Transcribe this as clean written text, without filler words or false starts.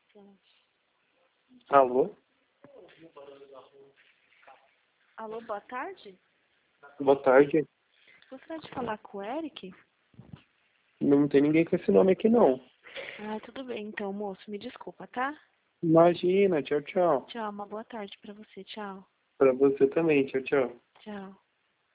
Alô? Alô, boa tarde. Boa tarde. Gostaria de falar com o Eric? Não tem ninguém com esse nome aqui, não. Ah, tudo bem então, moço. Me desculpa, tá? Imagina, tchau, tchau. Tchau, uma boa tarde pra você. Tchau. Pra você também, tchau, tchau. Tchau.